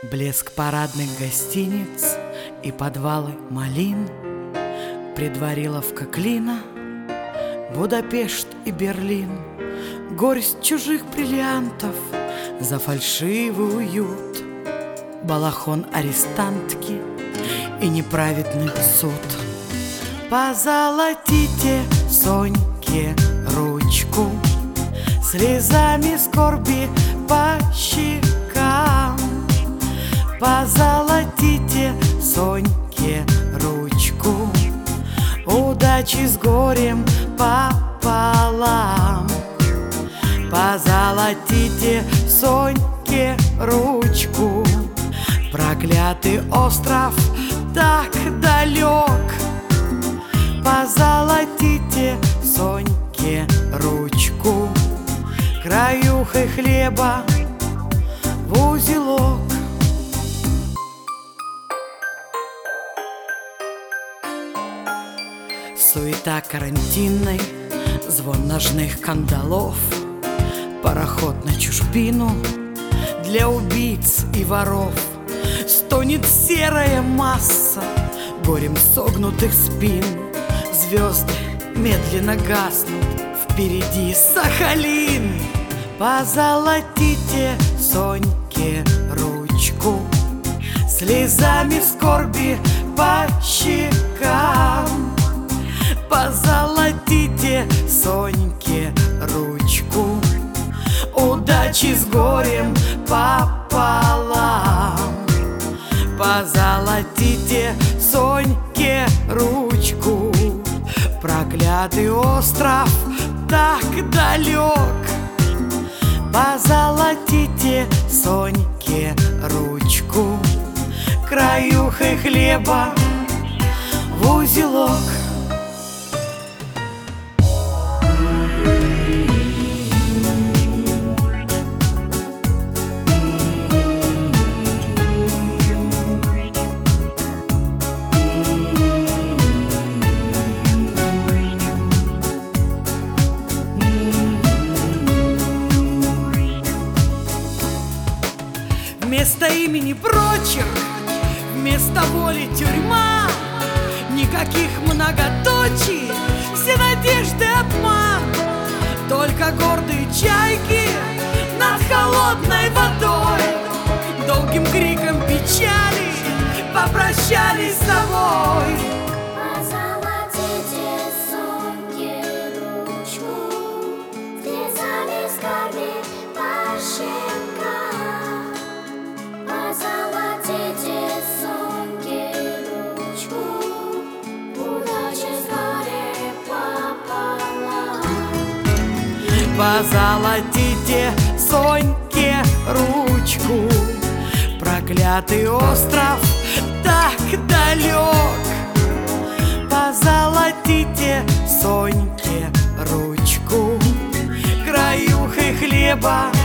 Блеск парадных гостиниц и подвалы малин, Предвариловка Клина, Будапешт и Берлин, Горсть чужих бриллиантов за фальшивый уют, Балахон арестантки и неправедный суд. Позолотите Соньке ручку слезами скорби по щекам. Позолотите Соньке ручку, удачи с горем пополам. Позолотите Соньке ручку, проклятый остров так далек. Позолотите Соньке ручку, краюхой хлеба в узелок. Суета карантинной, звон ножных кандалов, пароход на чужбину для убийц и воров. Стонет серая масса горем согнутых спин, звезды медленно гаснут, впереди Сахалин. Позолотите Соньке ручку, слезами скорби по щекам. Позолотите Соньке ручку, удачи с горем пополам. Позолотите Соньке ручку, проклятый остров так далек. Позолотите Соньке ручку, краюхой хлеба в узелок. Вместо имени прочерк, вместо воли тюрьма. Никаких многоточий, все надежды обман. Только гордые чайки над холодной водой долгим криком печали попрощались с тобой. Позолотите Соньке ручку, слезами скорби по щекам. Позолотите Соньке ручку, удачи с горем пополам. Позолотите Соньке ручку, проклятый остров так далек. Позолотите Соньке ручку, краюхой хлеба